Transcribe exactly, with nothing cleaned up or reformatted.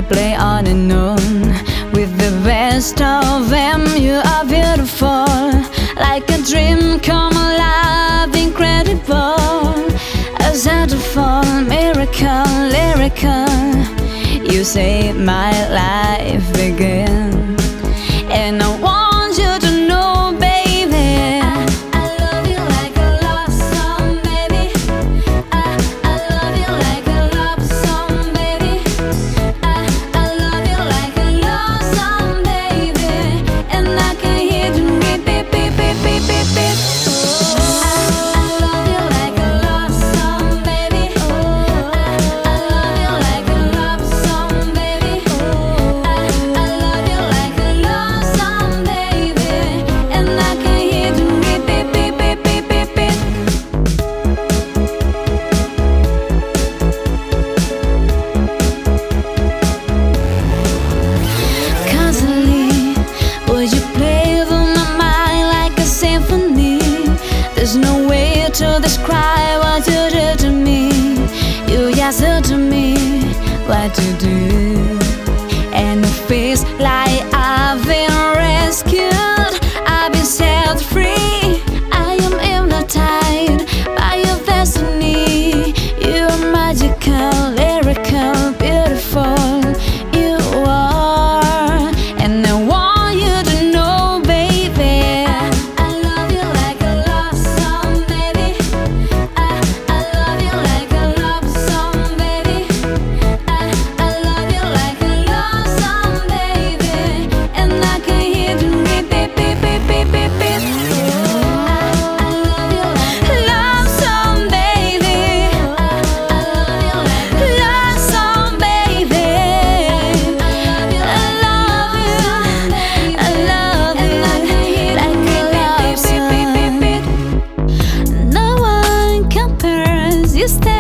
play on and on with the best of them. You are beautiful, like a dream come alive, incredible, a beautiful miracle, lyrical. You saved my life again, and I want you to know, baby, I love you like a love song, baby. I, I love you like a love song, baby. I, I love you like a love song, baby. And I can hear you beep, beep, beep, beep, beep, beep, beep. I, I love you like a love song, baby. I, I love you like a love song, baby. I, I love you like a love song, baby. And I can hear you beep, beep, beep, beep, beep, beep, beep. Constantly, would you play over my mind like a symphony? There's no way to describe what you do to me. You just do to me what you do, and it feels like I've been rescued. I've been set free. I am hypnotized by your destiny. You're magical, lyrical, beautiful. You are, and I want you to know, baby, I love you like a love song, baby. I, I love you like a love song, baby. I, I love you like a love song, baby. And I can hear you beep, beep, beep, beep, beep, beep, beep. I, I love you like a love song, baby. I, I love you like a love song, baby. I love you, I love you like a love song. No one compares. You stay